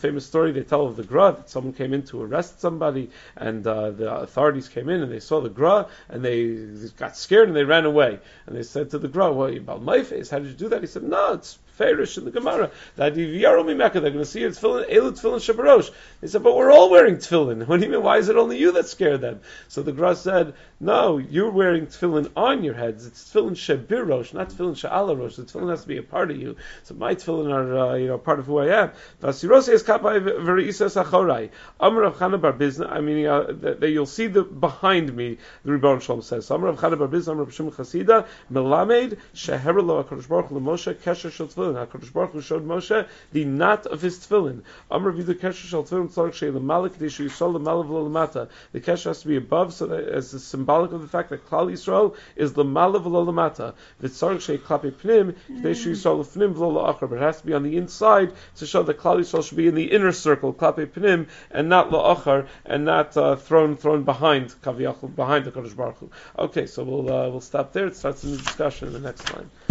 story they tell of the Gra, that someone came in to arrest somebody, and uh, the authorities came in and they saw the Gra, and they got scared and they ran away. And they said to the Gra, "Well, you about my face? How did you do that?" He said, "No, it's fairish in the Gemara that Yaromi Mecca, they're going to see it's tefillin, Elu tefillin shabarosh." They said, "But we're all wearing tefillin. What do you mean? Why is it only you that scared them?" So the Gra said, "No, you're wearing tefillin on your heads. It's tefillin shebirosh, not tefillin she'alarosh. The tefillin has to be a part of you. So my tefillin are, uh, you know, part of who I am." Vasirose is kapai v'reisas achorai. Amar Rav Chana bar Bizna. I mean, uh, that, that you'll see the behind me. The Rebbeinu Shalom says. Amar Rav Chana bar Bizna. Amar Rav Shimon Chasida. Melamed sheher lo HaKadosh Baruch Hu l'Moshe kesher shel tefillin. HaKadosh Baruch Hu showed Moshe the knot of his tefillin. Amar Vidu kesher shel tefillin tzarich shei l'malek d'ishu yisol l'malav lo l'mata. The kesher has to be above, so that as a symbolic of the fact that Klal Yisrael is l'malav lo l'mata. V'tzarich shei klapi pnim d'ishu yisol l'fnim v'lo la'achar. But it has to be on the inside to show that Klal Yisrael should be in the inner circle, klapi pnim, and not la'achar, and not uh, thrown thrown behind kaviyachol, behind the Kadosh Baruch Hu. Okay, so we'll uh, we'll stop there. It starts a new discussion in the next line.